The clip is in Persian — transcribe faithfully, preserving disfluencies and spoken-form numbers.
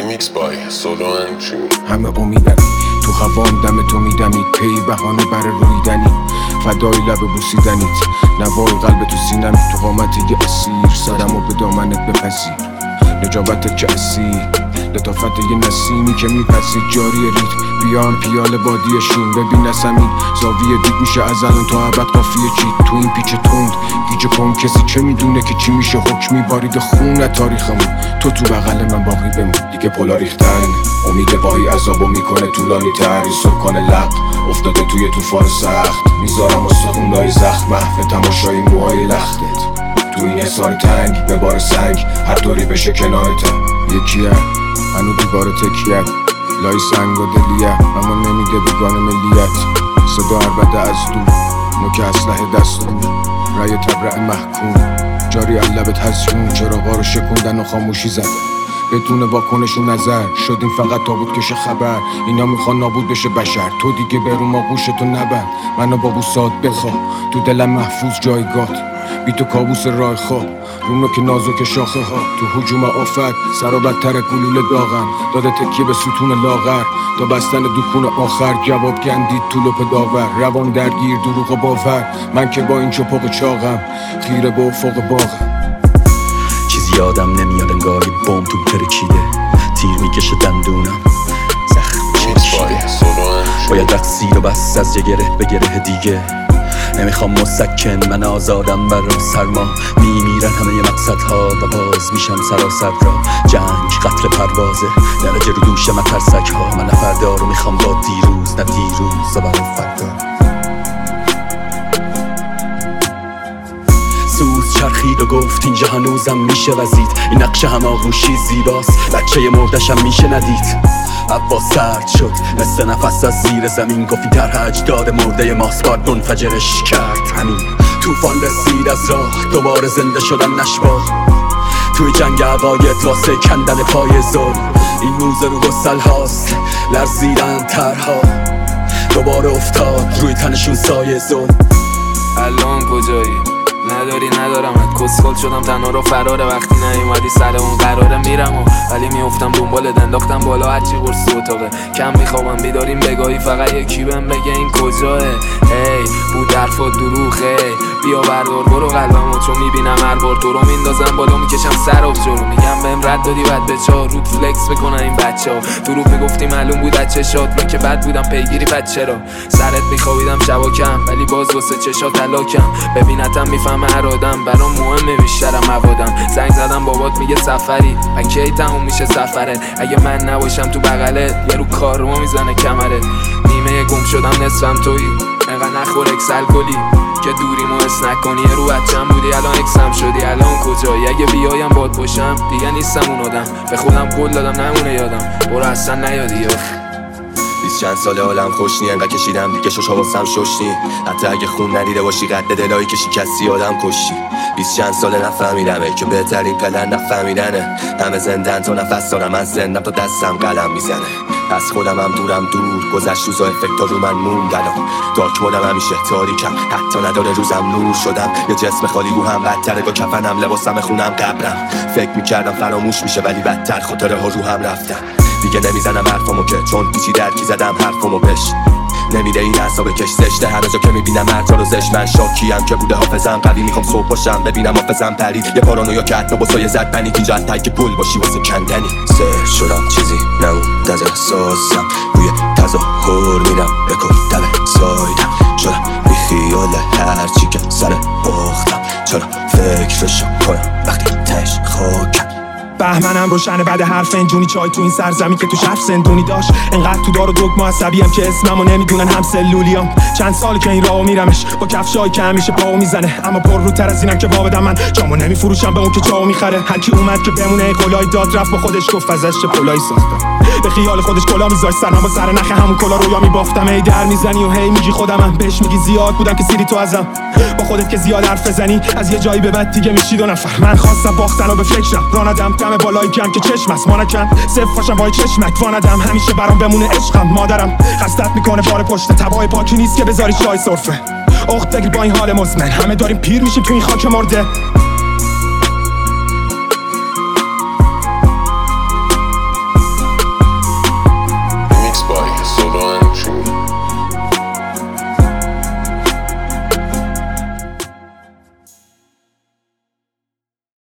Remix by Solo and Jimmy. همه امیدن تو هوام دم تو میدمید، پی بهانه برای رویدنی، فدای لب بوسیدنیت، نوای قلب تو سینمی، تو قامت یه اسیر سرم و به دامنت بپذیر، نجابتت که اسیر لطافت یه نسیمی که میپسید جاری ریتم، بیان پیاله بادیشون ببین نسمین زاویه دید میشه از الان تا ابد قافیه چید تو این پیچ تند گیج کن، کسی چه میدونه که چی میشه حکمی بارید خون تاریخمون، تو تو بغل من باقی بمون دیگه پلا ریختن، امید واهی عذابو میکنه طولانی تر، سکان لق افتاده توی طوفان سخت، میذارم استخونای زخم محو تماشای موهای لختت، تو این حصار تنگ به بار سنگ هر طوری بشه کنارتم، یکیه هنو دیوار تکیه لای سنگ و دلیه، اما نمیده بیگان ملیت، صدا عربده از دور نوک اسلحه دستون، رای تبرع محکوم جاری علبت هزیون، چراغا رو شکوندن و خاموشی زدن بدون واکنش و نظر، شدیم فقط تابوت کش خبر، اینا میخوان نابود بشه بشر، تو دیگه برون آغوشتو نبند، منو با بوسات بخواه تو دلم محفوظ جایگات، بی تو کابوس راه خواب رونو که نازک شاخه ها، تو هجوم آفت سر و بدتر گلوله داغم، داده تکیه به ستون لاغر تا بستن دکون آخر، جواب گندید طول و پداور، روان درگیر دروغ و باور، من که با این چپاق چاقم خیره به افق باغم، چیزی یادم نمیاد انگار یه بوم تو ترکیده، تیر میکشه دندونم زخم چشیده، باید رد سیر و بس از یه گره به گره دیگه، نمیخوام مسکن من آزادم برام سرما، میمیرن همه ی مقصدها و باز میشم سراسر را، جنگ قتل پروازه درجه رو دوش من ترسک ها، من نفردا رو میخوام با دیروز نه دیروز و برام فردا، سوز چرخید و گفت اینجا هنوزم میشه وزید، این نقشه هم آغوشی زیباست بچه مردشم میشه ندید، هوا سرد شد مثل نفس از زیر زمین، گفتی در اجداد مرده ماست بار منفجرش کرد همین، توفان رسید از راه دوباره زنده شدن نشبا، توی جنگ عقاید واسه کندن پای ظلم، این موزه رو گسل هاست لرزیدن ترها، دوباره افتاد روی تنشون سایه ظلم، الان کجایی؟ نداری ندارمت، کسخل شدم تنها رو فراره، وقتی نیومدی سر اون قراره میرم و ولی میافتم دنبالت، انداختم بالا هرچی قرص اتاقه، کم میخوابم بیداریم بگاهی فقط یکی بهم بگه این کجاه، هی بود حرفات دروغه، بیا بردار برو قلبمو، چون میبینم هر بار تو رو میندازم بالا میکشم سر آب جلو، میگم بهم رد دادی بد به چا رود فلکس بکنن این بچه ها، دروغ میگفتی معلوم بود از چشات، من که بد بودم پیگیری بد چرا، سرت میخوابیدم شبا کم ولی باز واسه چشات طلاکم، ببینتم میفهم هر آدم برام مهمه بیشترم موادم، زنگ زدم بابات میگه سفری اکی تموم میشه سفره، اگه من نباشم تو بغلت یه رو کار رو میزنه کمرت، نیمه گم شدم نصفم تویی، انقدر نخور اکسل کلی که دوریمو حس نکنی، رو بچم بودی الان اکسم شدی، الان کجایی؟ اگه بیایم باد باشم دیگه نیستم اون آدم، به خودم قول دادم نمونه یادم، برو اصلا نیادی بیست چند ساله حالم خوش نی، انقدر کشیدم دیگه شش واسم شش نی، حتی اگه خون ندیده باشی قد دلایی که شکستی آدم کشی، بیست چند ساله نفهمیدمه که بهترین پلن نفهمیدنه، همه زندن تا نفس دارم من زندم تا دستم قلم میزنه، از خودم هم دورم دور گذشت روزا افکتا رو من موندن، دارک مودم همیشه تاریکم حتی نداره روزم نور شدم، یه جسم خالی رو هم بدتره با کفنم لباسم خونم قبرم، فکر میکردم فراموش میشه ولی بدتر خاطره ها رو هم رفتن، دیگه نمیزنم حرفامو که چون پیچی درکی زدم حرفامو بش، نمیده این اعصاب کش زشته، همه جا که میبینم مرتا رو زشت، من شاکیم که بوده حافظم قوی، میخوام صبح باشم ببینم حافظم پرید، یه پارانویا که حتی با سایه زد پنیک، اینجا حتی که پول باشی واسه کندنی، سر شدم چیزی نموند از احساسم، روی تظاهر میرم به کتب سایدم، شدم بی خیال هرچی که سر باختم، چرا فکرشو کنم وقتی تش خاکم، بهمنم روشنه بعد حرف انجونی، چای تو این سرزمین که تو شهر سندونی داشت، انقدر تو دار و دگم عصبیم که اسممو نمیدونن هم سلولیام، چند سال که این راهو میرمش با کفشایی که همیشه پاو میزنه، اما پر رو تر از اینم که وا بدم من جامو نمیفروشم به اون که جامو میخره، هر کی اومد که بمونه قلای داد رفت با خودش گفت ازش چه پلایی ساختم، به خیال خودش کلا میذاشت سرم با سر نخ همون کلا رویا میبافتم، هی در میزنی و هی میگی خودمم، بهش میگی زیاد بودم که سیری تو ازم، با خودت که زیاد حرف بزنی از یه جایی به بعد دیگه میشی دو نفر، من خواستم باختن و به فکرم راندم دم بالای گم که چشم است مانکن صف باشم با چشمک واندم، همیشه برام بمونه عشقم، مادرم قصدت میکنه بار پشت تبای پاکی نیست که بذاری چای سرفه، اخت بگیر با این حال مزمن، همه داریم پیر میشیم تو این خاک مرده.